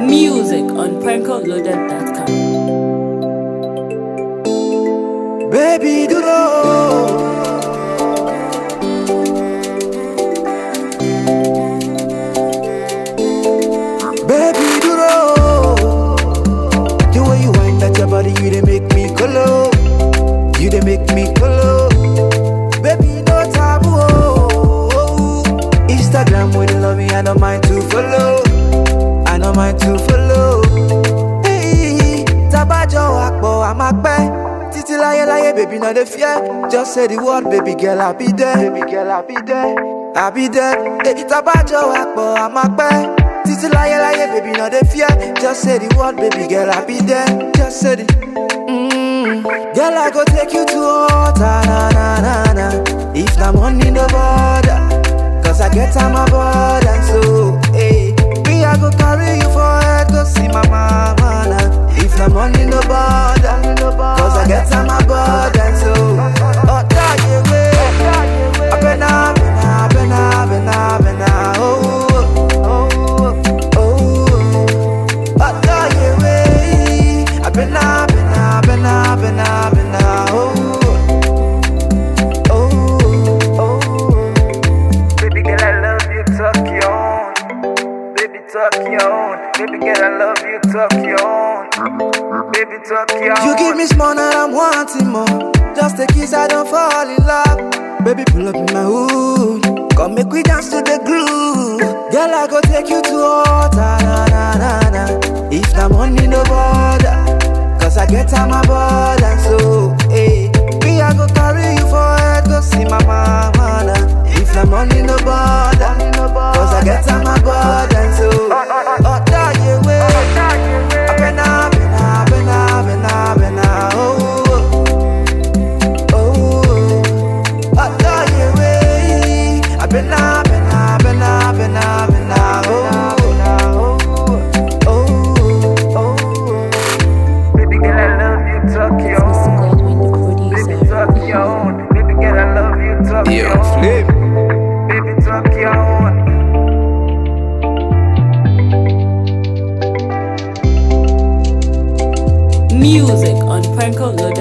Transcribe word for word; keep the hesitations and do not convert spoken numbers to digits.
Music on Pranko Loaded dot com. Baby, do know. Baby, do know. The way you wind that your body, you dey make me colo. You dey make me colo. Baby, no taboo. Oh. Instagram with love me, I don't mind to follow. I don't mind to follow. Hey, tabajo akbo, I'm a pay. Titi laye laye, baby, not the fear. Just say the word, baby girl, I'll be there. Baby girl, I'll be there. I'll be there. Hey, tabajo akbo, I'm a pay. Titi laye laye, baby, not the fear. Just say the word, baby girl, I'll be there. Just say the. Mm. Girl, I go take you to water, na na na na. If the money no bother, cause I get time my border, so hey. I go carry you for head, go see my mama now. If the money no bother, cause I get on my border, so oh, that you way. I been up, been up, been up, been up, been up, oh, oh, oh, oh, that you way. I been up, been up, been up, been up, been up, oh, oh, oh. Baby girl, I love you, talk your own. Talk your own, baby girl, I love you, talk your own. Baby, talk your own. You give me small and I'm wanting more. Just a kiss, I don't fall in love. Baby, pull up in my hood. Come make we dance to the groove. Girl, I go take you to water, na na na na. If the money no bother, cause I get on my border, so hey. Me, I go carry you for head, go see my mama now. If the money no bother, cause I get on my border, so oh, that you way. I been up, been up, been up, been up, been up, oh, oh, oh, that you way. I been up, been up, been up, been up, been up, oh, oh, oh. Baby girl, I love you, talk your own. Baby, talk your own. Baby girl, I love you, talk your own. Flip. Baby, talk your own. Music on Pranko Loaded.